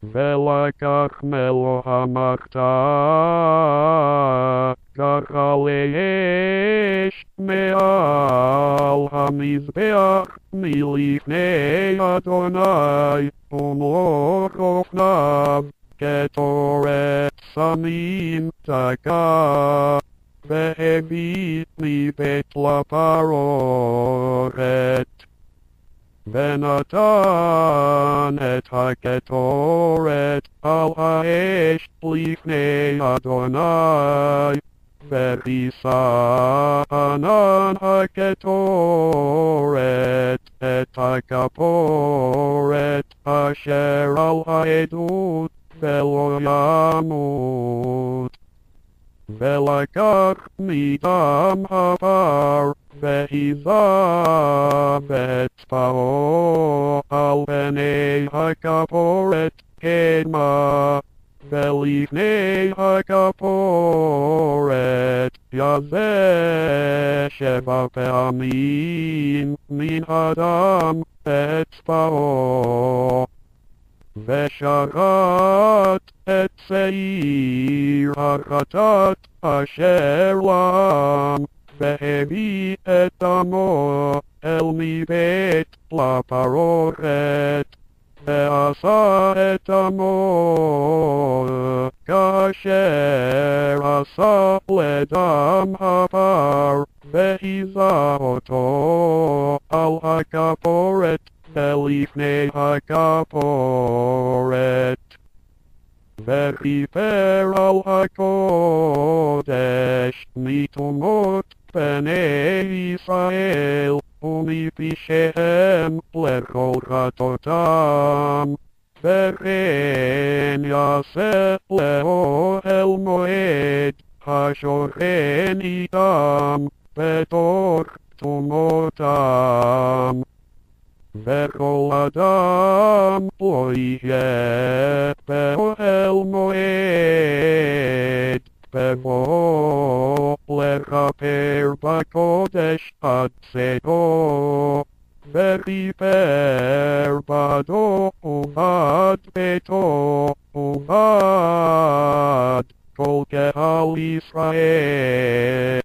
ולקח מלוא המחתה, ככה לאש מעל המזבח מלפני אדוני, ומלוא אופניו כתורת סמים תקע, והביא מבית לפרעורת. ונתן את הקטורת על האש לפני אדוני, וכיסה ענן הקטורת את הכפורת אשר על העדות, ולא ימות. ולקח מדם הפר, והיזה בצבאו על פני הכפורת קדמה, ולפני הכפורת יזה 7 פעמים מן הדם בצבאו. ושחט את שעיר החטאת אשר לעם, והביא את דמו אל מבית לפרעורת, ועשה את דמו כאשר עשה לדם הפר, והיזה אותו על הכפורת ולפני הכפורת. וכיפר על הקודש מטומאות בני ישראל ומפשעיהם לכל חטאותם, וכן יעשה לאוהל מועד השוכן איתם בתוך טומאותם. וכל אדם לא יהיה באוהל מועד בבוא לכפר בקודש עד צאתו, וכיפר בעדו ובעד ביתו ובעד כל קהל ישראל.